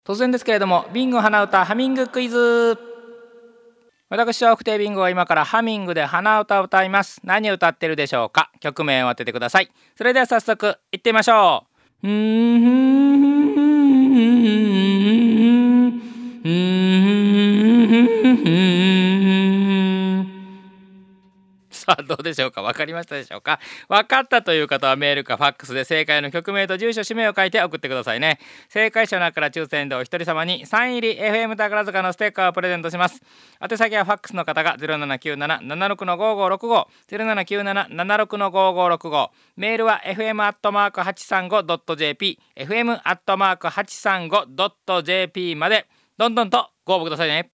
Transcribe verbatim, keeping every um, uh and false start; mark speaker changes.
Speaker 1: 突然ですけれども、ビンゴ鼻歌ハミングクイズ。私は不定ビンゴは今からハミングで鼻歌を歌います。何を歌ってるでしょうか。曲名を当ててください。それでは早速いってみましょう。うーんうーんうーん。さあどうでしょうか。分かりましたでしょうか。分かったという方はメールかファックスで正解の曲名と住所氏名を書いて送ってくださいね。正解者の中から抽選でお一人様にサイン入り エフエム 宝塚のステッカーをプレゼントします。宛先はファックスの方が ゼロななきゅうなな ななろく ごーごーろくご ゼロななきゅうなな ななろく ごーごーろくご、メールは エフエム アットマーク はちさんご ドット ジェーピー エフエム アットマーク はちさんご ドット ジェーピー までどんどんとご応募くださいね。